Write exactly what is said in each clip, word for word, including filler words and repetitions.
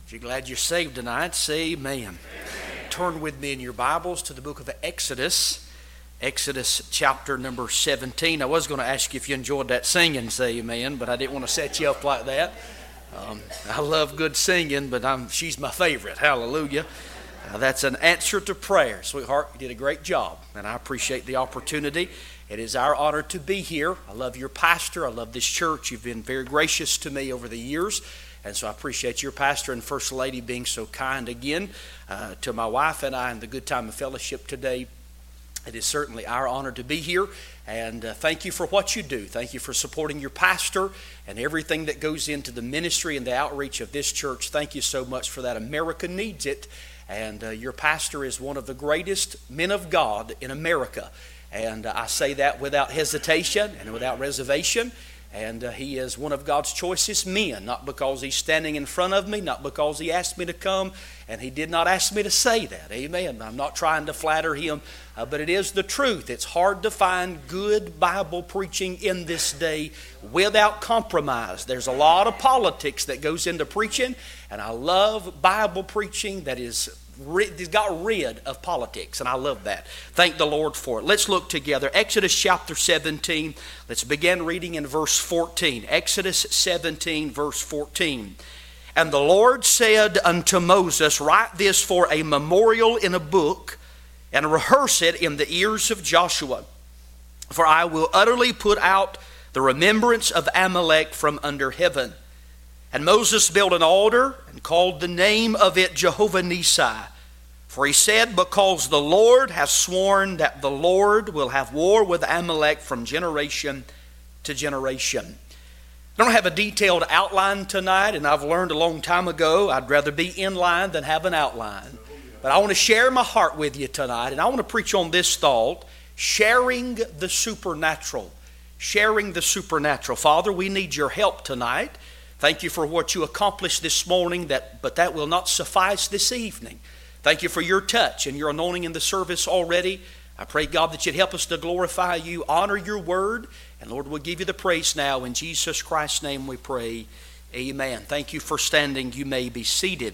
If you're glad you're saved tonight, say amen. Amen. Turn with me in your Bibles to the book of Exodus. Exodus chapter number seventeen. I was going to ask you if you enjoyed that singing, say amen, but I didn't want to set you up like that. Um, I love good singing, but I'm, she's my favorite. Hallelujah. Uh, that's an answer to prayer. Sweetheart, you did a great job, and I appreciate the opportunity. It is our honor to be here. I love your pastor. I love this church. You've been very gracious to me over the years, and so I appreciate your pastor and First Lady being so kind again uh, to my wife and I and the good time of fellowship today. It is certainly our honor to be here, and uh, thank you for what you do. Thank you for supporting your pastor and everything that goes into the ministry and the outreach of this church. Thank you so much for that. America needs it, and uh, your pastor is one of the greatest men of God in America, and uh, I say that without hesitation and without reservation. And uh, he is one of God's choicest men, not because he's standing in front of me, not because he asked me to come, and he did not ask me to say that. Amen. I'm not trying to flatter him, uh, but it is the truth. It's hard to find good Bible preaching in this day without compromise. There's a lot of politics that goes into preaching, and I love Bible preaching that is He's got rid of politics, and I love that. Thank the Lord for it. Let's look together. Exodus chapter seventeen. Let's begin reading in verse fourteen. Exodus seventeen, verse fourteen. And the Lord said unto Moses, Write this for a memorial in a book, and rehearse it in the ears of Joshua. For I will utterly put out the remembrance of Amalek from under heaven. And Moses built an altar and called the name of it Jehovah Nissi. For he said, Because the Lord has sworn that the Lord will have war with Amalek from generation to generation. I don't have a detailed outline tonight, and I've learned a long time ago I'd rather be in line than have an outline. But I want to share my heart with you tonight, and I want to preach on this thought, sharing the supernatural. Sharing the supernatural. Father, we need your help tonight. Thank you for what you accomplished this morning, that, but that will not suffice this evening. Thank you for your touch and your anointing in the service already. I pray, God, that you'd help us to glorify you, honor your word, and Lord, we'll give you the praise now. In Jesus Christ's name we pray, amen. Thank you for standing. You may be seated.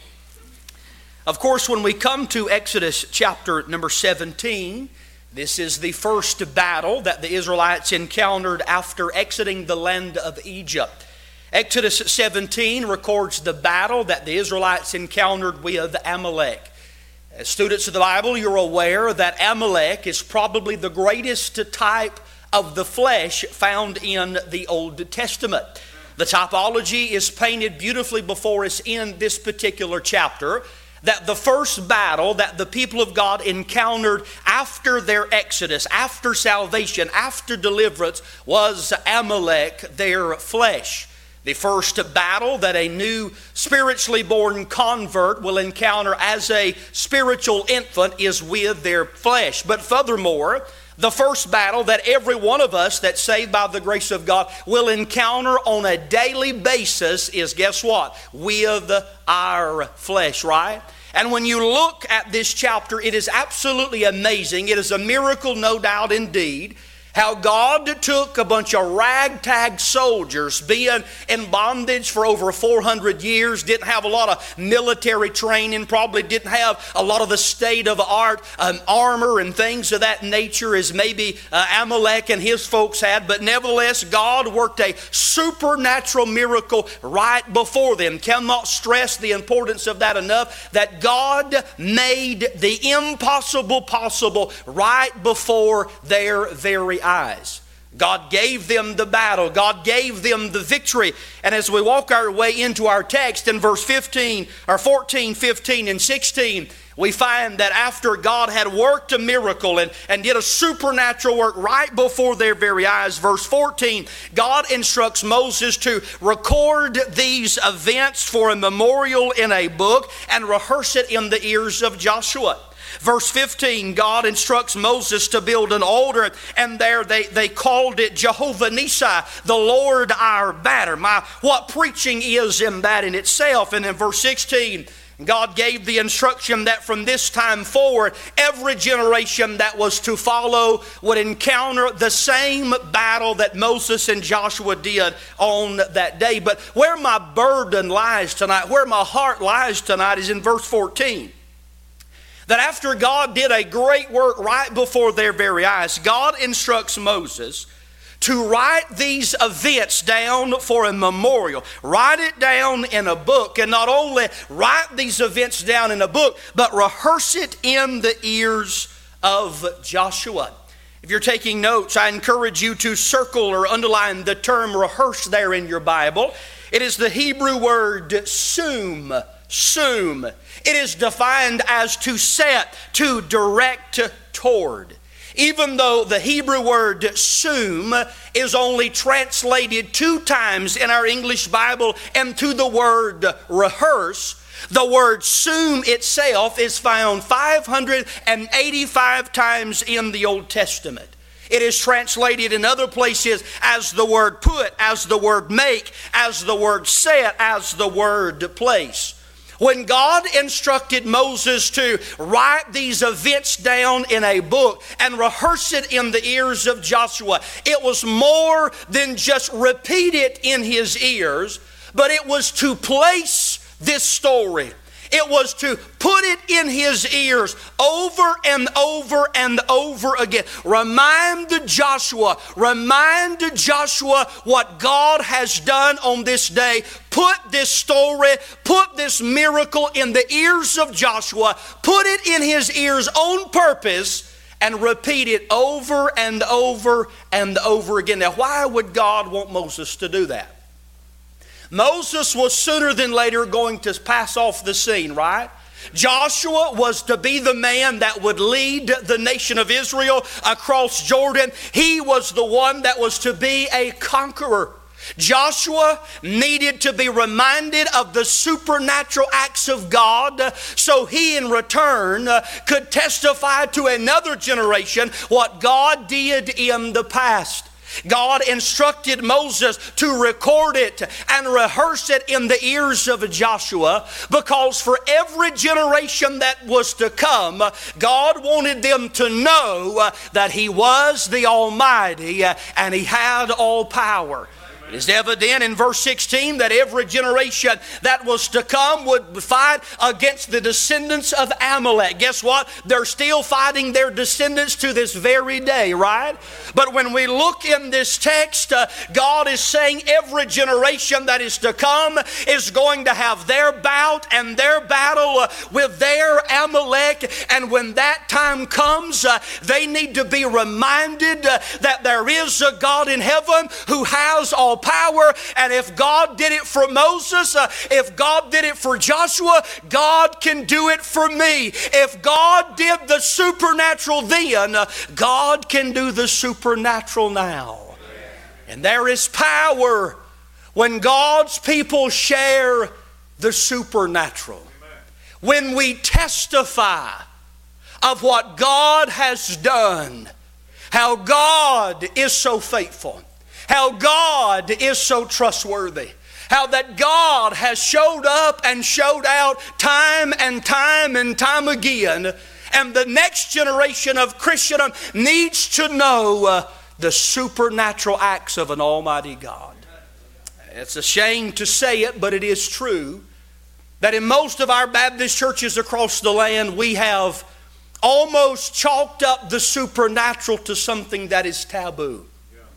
Of course, when we come to Exodus chapter number seventeen, this is the first battle that the Israelites encountered after exiting the land of Egypt. Exodus seventeen records the battle that the Israelites encountered with Amalek. As students of the Bible, you're aware that Amalek is probably the greatest type of the flesh found in the Old Testament. The typology is painted beautifully before us in this particular chapter, that the first battle that the people of God encountered after their exodus, after salvation, after deliverance, was Amalek, their flesh. The first battle that a new spiritually born convert will encounter as a spiritual infant is with their flesh. But furthermore, the first battle that every one of us that's saved by the grace of God will encounter on a daily basis is, guess what? With our flesh, right? And when you look at this chapter, it is absolutely amazing. It is a miracle, no doubt indeed, how God took a bunch of ragtag soldiers being in bondage for over four hundred years, didn't have a lot of military training, probably didn't have a lot of the state-of-the-art um, armor and things of that nature as maybe uh, Amalek and his folks had, but nevertheless, God worked a supernatural miracle right before them. Cannot stress the importance of that enough, that God made the impossible possible right before their very eyes. God gave them the battle. God gave them the victory. And as we walk our way into our text in verse fifteen, or fourteen, fifteen, and sixteen, we find that after God had worked a miracle and, and did a supernatural work right before their very eyes, verse fourteen, God instructs Moses to record these events for a memorial in a book and rehearse it in the ears of Joshua. Verse fifteen, God instructs Moses to build an altar, and there they, they called it Jehovah Nissi, the Lord our banner. My, what preaching is in that in itself. And in verse sixteen, God gave the instruction that from this time forward, every generation that was to follow would encounter the same battle that Moses and Joshua did on that day. But where my burden lies tonight, where my heart lies tonight is in verse fourteen. That after God did a great work right before their very eyes, God instructs Moses to write these events down for a memorial. Write it down in a book, and not only write these events down in a book, but rehearse it in the ears of Joshua. If you're taking notes, I encourage you to circle or underline the term rehearse there in your Bible. It is the Hebrew word sum, sum. It is defined as to set, to direct toward. Even though the Hebrew word sum is only translated two times in our English Bible into the word rehearse, the word sum itself is found five hundred eighty-five times in the Old Testament. It is translated in other places as the word put, as the word make, as the word set, as the word place. When God instructed Moses to write these events down in a book and rehearse it in the ears of Joshua, it was more than just repeat it in his ears, but it was to place this story. It was to put it in his ears over and over and over again. Remind Joshua, remind Joshua what God has done on this day. Put this story, put this miracle in the ears of Joshua. Put it in his ears on purpose and repeat it over and over and over again. Now, why would God want Moses to do that? Moses was sooner than later going to pass off the scene, right? Joshua was to be the man that would lead the nation of Israel across Jordan. He was the one that was to be a conqueror. Joshua needed to be reminded of the supernatural acts of God so he in return could testify to another generation what God did in the past. God instructed Moses to record it and rehearse it in the ears of Joshua because for every generation that was to come, God wanted them to know that He was the Almighty and He had all power. It is evident in verse sixteen that every generation that was to come would fight against the descendants of Amalek. Guess what? They're still fighting their descendants to this very day, right? But when we look in this text, uh, God is saying every generation that is to come is going to have their bout and their battle uh, with their Amalek. And when that time comes, uh, they need to be reminded uh, that there is a God in heaven who has all power, and if God did it for Moses, uh, if God did it for Joshua, God can do it for me. If God did the supernatural then, uh, God can do the supernatural now. And there is power when God's people share the supernatural. When we testify of what God has done, how God is so faithful, how God is so trustworthy, how that God has showed up and showed out time and time and time again. And the next generation of Christendom needs to know uh, the supernatural acts of an almighty God. It's a shame to say it, but it is true that in most of our Baptist churches across the land, we have almost chalked up the supernatural to something that is taboo.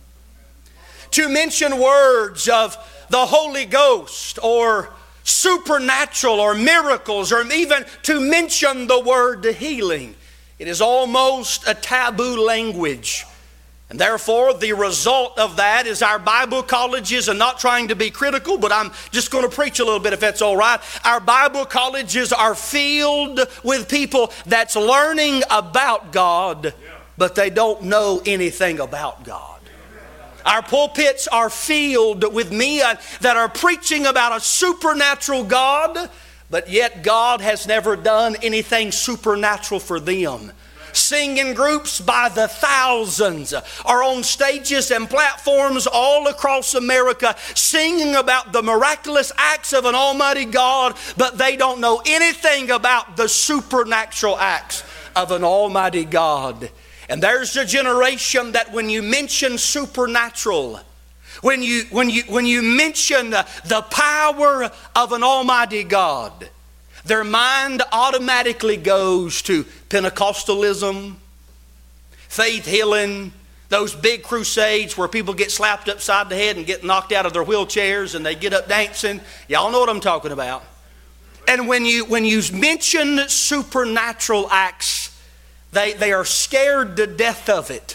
To mention words of the Holy Ghost or supernatural or miracles, or even to mention the word healing, it is almost a taboo language. And therefore, the result of that is our Bible colleges, and not trying to be critical, but I'm just going to preach a little bit if that's all right. Our Bible colleges are filled with people that's learning about God, but they don't know anything about God. Our pulpits are filled with men that are preaching about a supernatural God, but yet God has never done anything supernatural for them. Singing groups by the thousands are on stages and platforms all across America singing about the miraculous acts of an almighty God, but they don't know anything about the supernatural acts of an almighty God. And there's a generation that when you mention supernatural, when you, when you, when you mention the power of an almighty God, their mind automatically goes to Pentecostalism, faith healing, those big crusades where people get slapped upside the head and get knocked out of their wheelchairs and they get up dancing. Y'all know what I'm talking about. And when you when you mention supernatural acts, they, they are scared to death of it.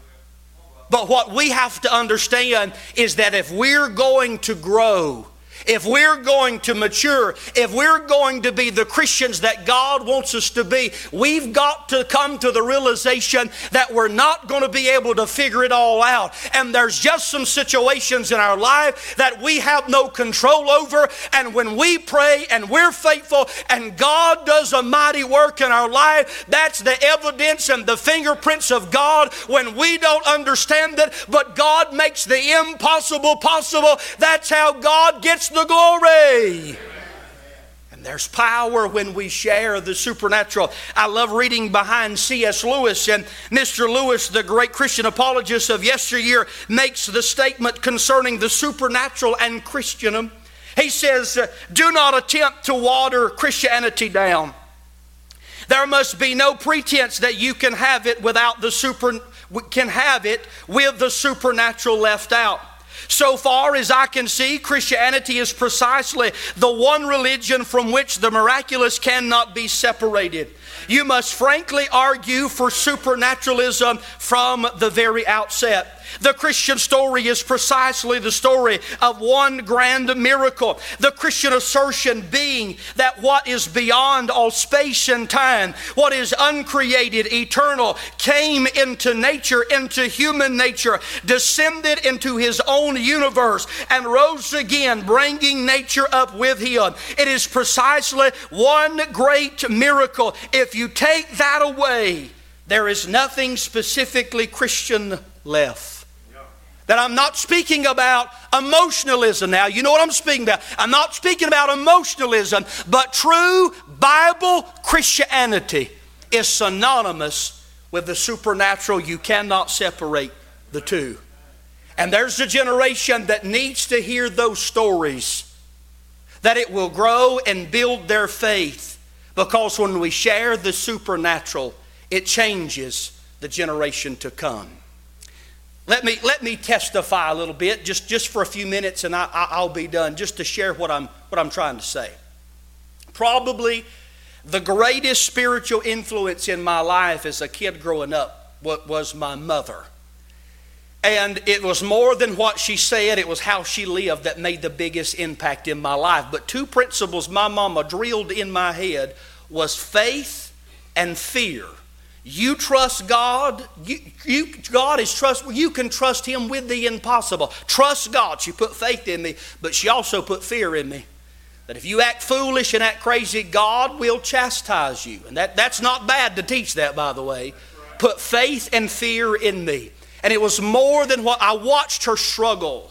But what we have to understand is that if we're going to grow, if we're going to mature, if we're going to be the Christians that God wants us to be, we've got to come to the realization that we're not going to be able to figure it all out. And there's just some situations in our life that we have no control over. And when we pray and we're faithful and God does a mighty work in our life, that's the evidence and the fingerprints of God when we don't understand it. But God makes the impossible possible. That's how God gets the glory. And there's power when we share the supernatural. I love reading behind C S Lewis, and Mister Lewis, the great Christian apologist of yesteryear, makes the statement concerning the supernatural and Christendom. He says, do not attempt to water Christianity down. There must be no pretense that you can have it without the super can have it with the supernatural left out. So far as I can see, Christianity is precisely the one religion from which the miraculous cannot be separated. You must frankly argue for supernaturalism from the very outset. The Christian story is precisely the story of one grand miracle. The Christian assertion being that what is beyond all space and time, what is uncreated, eternal, came into nature, into human nature, descended into His own universe, and rose again, bringing nature up with Him. It is precisely one great miracle. If you take that away, there is nothing specifically Christian left. That I'm not speaking about emotionalism now. You know what I'm speaking about. I'm not speaking about emotionalism, but true Bible Christianity is synonymous with the supernatural. You cannot separate the two. And there's a generation that needs to hear those stories, that it will grow and build their faith, because when we share the supernatural, it changes the generation to come. Let me, let me testify a little bit, just, just for a few minutes, and I, I'll be done, just to share what I'm, what I'm trying to say. Probably the greatest spiritual influence in my life as a kid growing up was my mother. And it was more than what she said, it was how she lived that made the biggest impact in my life. But two principles my mama drilled in my head was faith and fear. You trust God. You, you, God is trustworthy. You can trust Him with the impossible. Trust God. She put faith in me, but she also put fear in me. That if you act foolish and act crazy, God will chastise you. And that, that's not bad to teach that, by the way. Put faith and fear in me. And it was more than what I watched her struggle.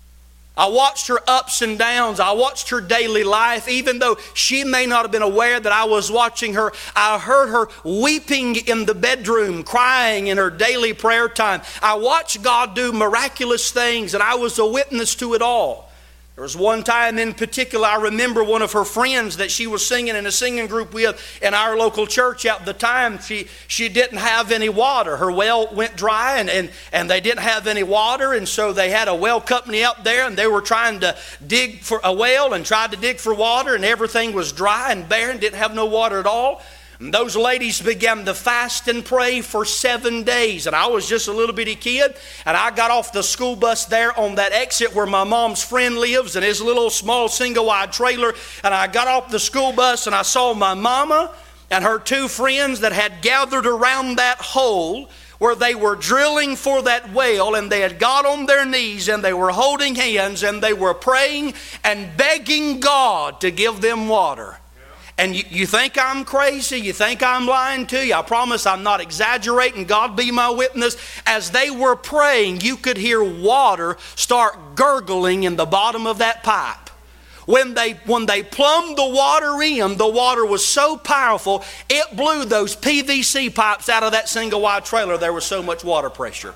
I watched her ups and downs. I watched her daily life. Even though she may not have been aware that I was watching her, I heard her weeping in the bedroom, crying in her daily prayer time. I watched God do miraculous things, and I was a witness to it all. There was one time in particular, I remember one of her friends that she was singing in a singing group with in our local church at the time. She, she didn't have any water. Her well went dry, and, and, and they didn't have any water, and so they had a well company up there, and they were trying to dig for a well and tried to dig for water, and everything was dry and barren, didn't have no water at all. And those ladies began to fast and pray for seven days. And I was just a little bitty kid. And I got off the school bus there on that exit where my mom's friend lives in his little small single-wide trailer. And I got off the school bus and I saw my mama and her two friends that had gathered around that hole where they were drilling for that well, and they had got on their knees and they were holding hands and they were praying and begging God to give them water. And you, you think I'm crazy? You think I'm lying to you? I promise I'm not exaggerating. God be my witness. As they were praying, you could hear water start gurgling in the bottom of that pipe. When they, when they plumbed the water in, the water was so powerful, it blew those P V C pipes out of that single wide trailer. There was so much water pressure.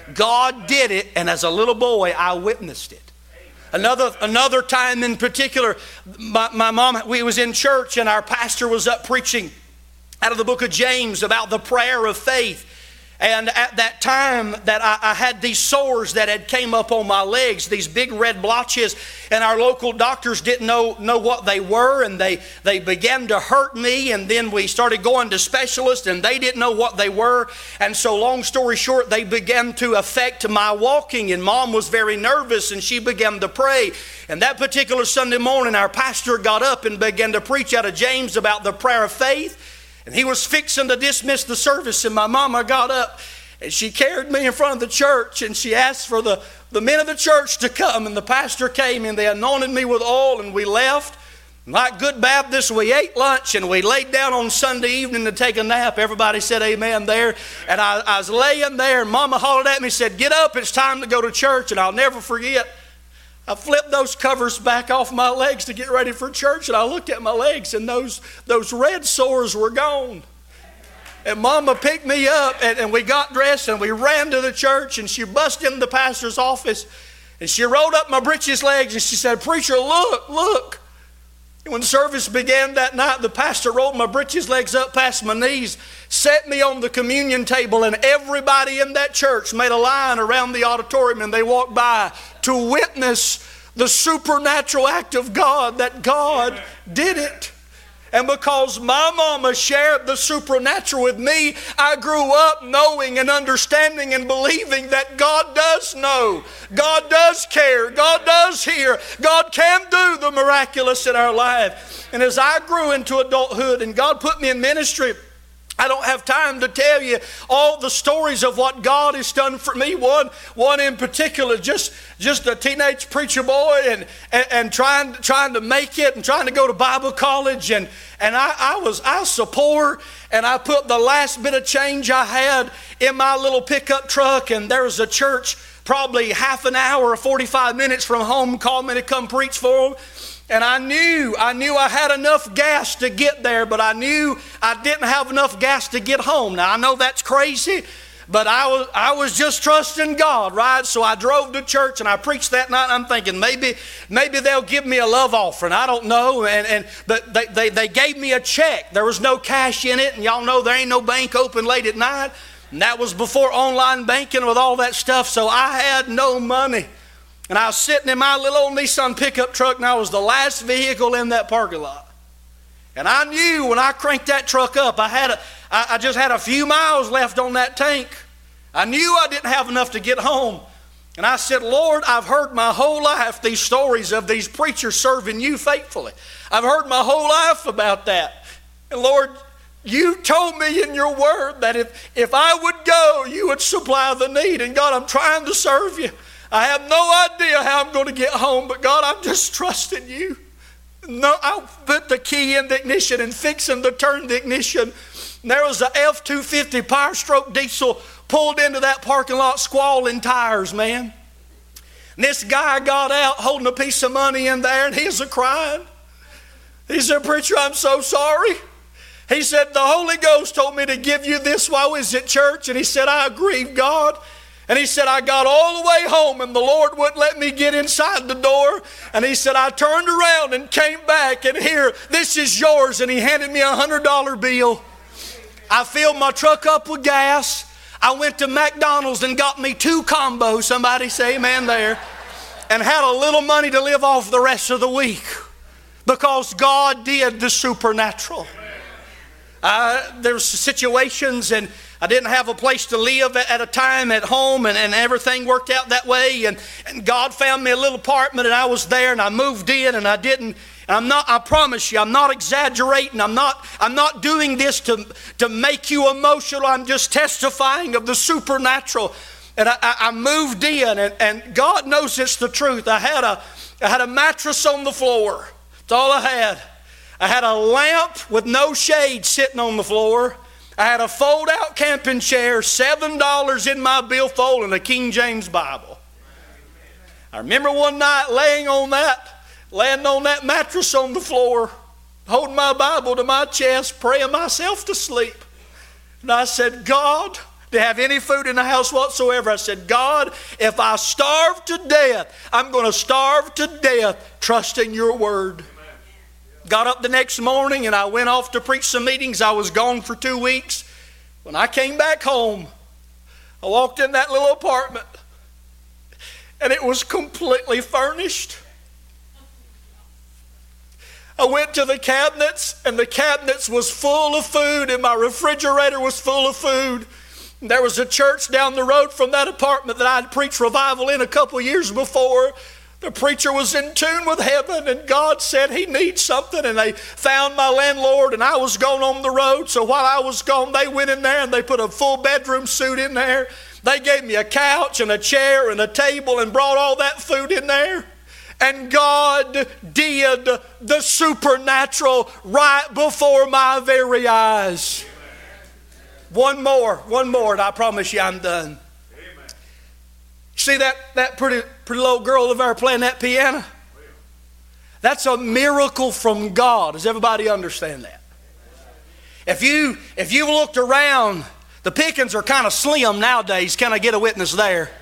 God did it, and as a little boy, I witnessed it. Another another time in particular, my, my mom, we was in church and our pastor was up preaching out of the book of James about the prayer of faith. And at that time that I, I had these sores that had came up on my legs, these big red blotches, and our local doctors didn't know, know what they were, and they, they began to hurt me, and then we started going to specialists, and they didn't know what they were. And so long story short, they began to affect my walking, and Mom was very nervous, and she began to pray. And that particular Sunday morning, our pastor got up and began to preach out of James about the prayer of faith. And he was fixing to dismiss the service, and my mama got up and she carried me in front of the church, and she asked for the, the men of the church to come, and the pastor came and they anointed me with oil, and we left. Like good Baptists, we ate lunch and we laid down on Sunday evening to take a nap. Everybody said amen there. And I, I was laying there, and Mama hollered at me, said, "Get up, it's time to go to church." And I'll never forget, I flipped those covers back off my legs to get ready for church, and I looked at my legs, and those, those red sores were gone. And Mama picked me up, and, and we got dressed, and we ran to the church, and she busted into the pastor's office, and she rolled up my britches legs, and she said, "Preacher, look, look." And when service began that night, the pastor rolled my britches legs up past my knees, set me on the communion table, and everybody in that church made a line around the auditorium, and they walked by to witness the supernatural act of God, that God did it. And because my mama shared the supernatural with me, I grew up knowing and understanding and believing that God does know, God does care, God does hear, God can do the miraculous in our life. And as I grew into adulthood and God put me in ministry, I don't have time to tell you all the stories of what God has done for me. One, one in particular, just, just a teenage preacher boy and, and, and trying, trying to make it and trying to go to Bible college. And, and I, I was I was so poor, and I put the last bit of change I had in my little pickup truck, and there was a church probably half an hour or forty-five minutes from home called me to come preach for them. And I knew, I knew I had enough gas to get there, but I knew I didn't have enough gas to get home. Now, I know that's crazy, but I was, I was just trusting God, right? So I drove to church and I preached that night, and I'm thinking maybe, maybe they'll give me a love offering. I don't know. And, and but they, they, they gave me a check. There was no cash in it, and y'all know there ain't no bank open late at night. And that was before online banking with all that stuff, so I had no money. And I was sitting in my little old Nissan pickup truck, and I was the last vehicle in that parking lot. And I knew when I cranked that truck up, I had a, I, I just had a few miles left on that tank. I knew I didn't have enough to get home. And I said, "Lord, I've heard my whole life these stories of these preachers serving you faithfully. I've heard my whole life about that. And Lord, you told me in your word that if, if I would go, you would supply the need. And God, I'm trying to serve you. I have no idea how I'm going to get home, but God, I'm just trusting you." No, I put the key in the ignition and fixing to turn the ignition. And there was a F two fifty Power Stroke diesel pulled into that parking lot, squalling tires, man. And this guy got out holding a piece of money in there, and he's a crying. He said, "Preacher, I'm so sorry." He said, "The Holy Ghost told me to give you this while I was at church." And he said, "I grieved God." And he said, "I got all the way home and the Lord wouldn't let me get inside the door." And he said, "I turned around and came back, and here, this is yours." And he handed me a one hundred dollar bill. I filled my truck up with gas. I went to McDonald's and got me two combos. Somebody say amen there. And had a little money to live off the rest of the week because God did the supernatural. Uh, there's situations, and I didn't have a place to live at a time at home, and, and everything worked out that way. And, and God found me a little apartment, and I was there, and I moved in, and I didn't. And I'm not. I promise you, I'm not exaggerating. I'm not. I'm not doing this to to make you emotional. I'm just testifying of the supernatural. And I, I, I moved in, and, and God knows it's the truth. I had a I had a mattress on the floor. That's all I had. I had a lamp with no shade sitting on the floor. I had a fold-out camping chair, seven dollars in my billfold, and a King James Bible. I remember one night laying on that, laying on that mattress on the floor, holding my Bible to my chest, praying myself to sleep. And I said, God, to have any food in the house whatsoever, I said, God, if I starve to death, I'm going to starve to death trusting your word. Got up the next morning and I went off to preach some meetings. I was gone for two weeks. When I came back home, I walked in that little apartment and it was completely furnished. I went to the cabinets and the cabinets was full of food and my refrigerator was full of food. There was a church down the road from that apartment that I'd preached revival in a couple years before. The preacher was in tune with heaven and God said he needs something, and they found my landlord and I was gone on the road. So while I was gone, they went in there and they put a full bedroom suite in there. They gave me a couch and a chair and a table and brought all that food in there. And God did the supernatural right before my very eyes. One more, one more, and I promise you I'm done. See that, that pretty, pretty little girl over there playing that piano? That's a miracle from God. Does everybody understand that? If you, if you looked around, the pickings are kind of slim nowadays. Can I get a witness there?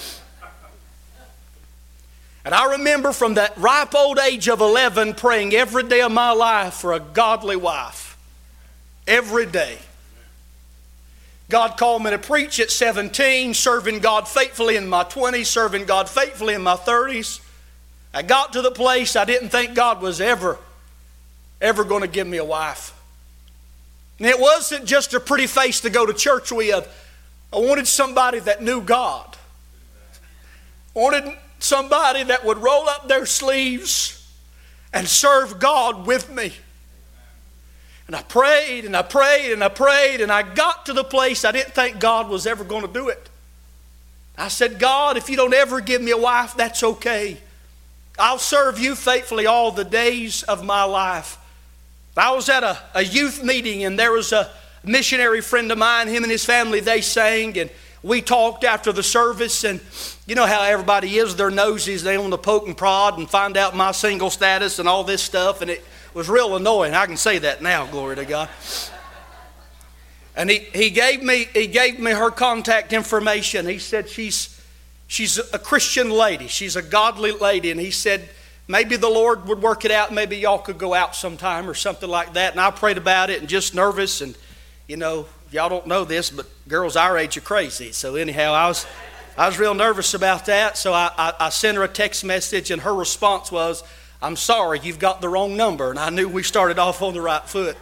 And I remember from that ripe old age of eleven praying every day of my life for a godly wife. Every day. God called me to preach at seventeen, serving God faithfully in my twenties, serving God faithfully in my thirties. I got to the place I didn't think God was ever, ever going to give me a wife. And it wasn't just a pretty face to go to church with. I wanted somebody that knew God. I wanted somebody that would roll up their sleeves and serve God with me. And I prayed and I prayed and I prayed and I got to the place I didn't think God was ever going to do it. I said, God, if you don't ever give me a wife, that's okay. I'll serve you faithfully all the days of my life. I was at a, a youth meeting and there was a missionary friend of mine, him and his family, they sang and we talked after the service. And you know how everybody is, they're nosies, they want to poke and prod and find out my single status and all this stuff. And it was real annoying. I can say that now, glory to God. And he, he gave me he gave me her contact information. He said she's she's a Christian lady. She's a godly lady. And he said maybe the Lord would work it out. Maybe y'all could go out sometime or something like that. And I prayed about it and just nervous. And you know, y'all don't know this, but girls our age are crazy. So anyhow, I was I was real nervous about that. So I, I, I sent her a text message and her response was, I'm sorry, you've got the wrong number. And I knew we started off on the right foot.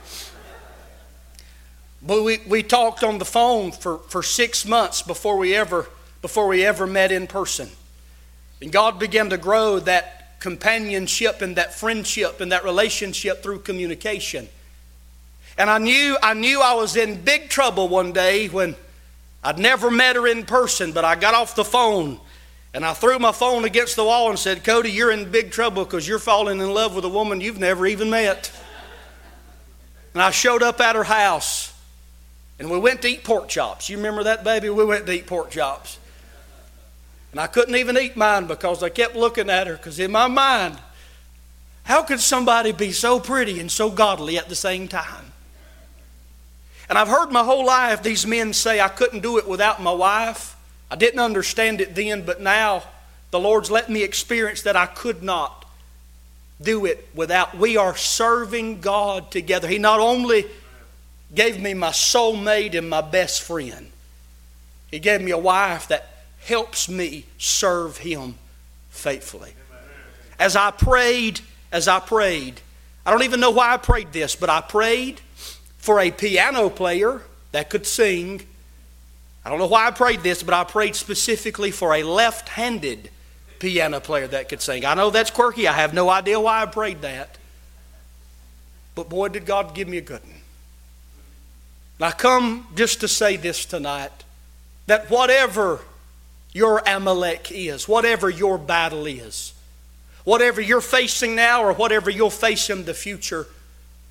But we, we talked on the phone for, for six months before we ever before we ever met in person. And God began to grow that companionship and that friendship and that relationship through communication. And I knew I knew I was in big trouble one day when I'd never met her in person, but I got off the phone and I threw my phone against the wall and said, Cody, you're in big trouble because you're falling in love with a woman you've never even met. And I showed up at her house and we went to eat pork chops. You remember that, baby? We went to eat pork chops. And I couldn't even eat mine because I kept looking at her, because in my mind, how could somebody be so pretty and so godly at the same time? And I've heard my whole life these men say I couldn't do it without my wife. I didn't understand it then, but now the Lord's let me experience that I could not do it without. We are serving God together. He not only gave me my soulmate and my best friend, He gave me a wife that helps me serve Him faithfully. As I prayed, as I prayed, I don't even know why I prayed this, but I prayed for a piano player that could sing. I don't know why I prayed this, but I prayed specifically for a left-handed piano player that could sing. I know that's quirky. I have no idea why I prayed that. But boy, did God give me a good one. And I come just to say this tonight, that whatever your Amalek is, whatever your battle is, whatever you're facing now or whatever you'll face in the future,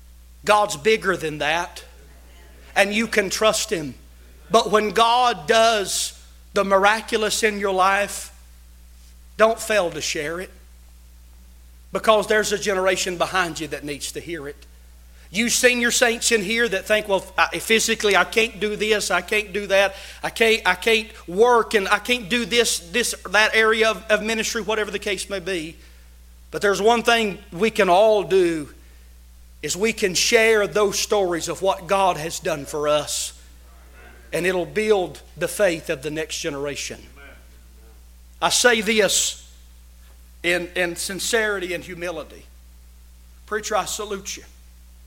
God's bigger than that, and you can trust Him. But when God does the miraculous in your life, don't fail to share it, because there's a generation behind you that needs to hear it. You senior saints in here that think, well, physically I can't do this, I can't do that, I can't, I can't work, and I can't do this, this, that area of, of ministry, whatever the case may be. But there's one thing we can all do, is we can share those stories of what God has done for us. And it'll build the faith of the next generation. I say this in, in sincerity and humility. Preacher, I salute you.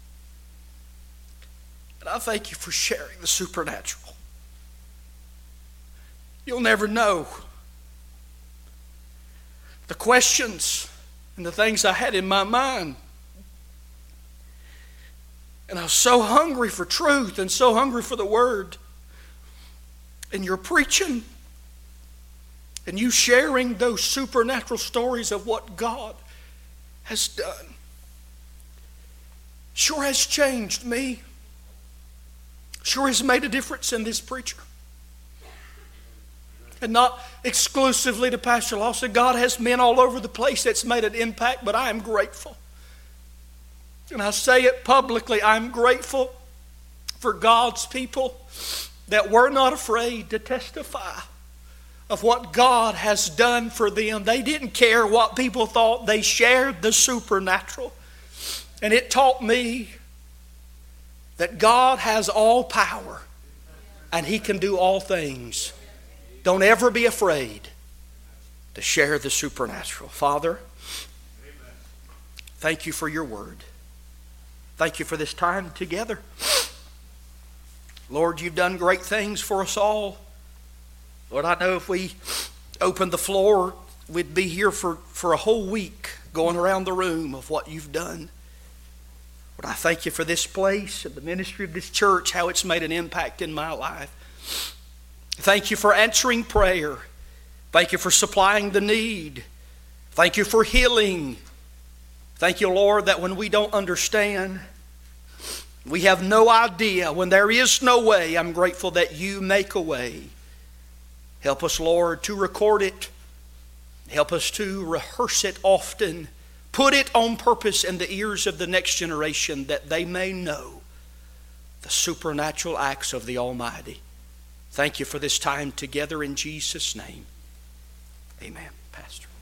And I thank you for sharing the supernatural. You'll never know the questions and the things I had in my mind. And I was so hungry for truth and so hungry for the Word. And you're preaching and you sharing those supernatural stories of what God has done sure has changed me. Sure has made a difference in this preacher. And not exclusively to Pastor Lawson. God has men all over the place that's made an impact, but I am grateful. And I say it publicly, I'm grateful for God's people that were not afraid to testify of what God has done for them. They didn't care what people thought. They shared the supernatural. And it taught me that God has all power and He can do all things. Don't ever be afraid to share the supernatural. Father, thank you for your word. Thank you for this time together. Lord, you've done great things for us all. Lord, I know if we opened the floor, we'd be here for, for a whole week going around the room of what you've done. Lord, I thank you for this place and the ministry of this church, how it's made an impact in my life. Thank you for answering prayer. Thank you for supplying the need. Thank you for healing. Thank you, Lord, that when we don't understand, we have no idea, when there is no way, I'm grateful that you make a way. Help us, Lord, to record it. Help us to rehearse it often. Put it on purpose in the ears of the next generation that they may know the supernatural acts of the Almighty. Thank you for this time together in Jesus' name. Amen. Pastor.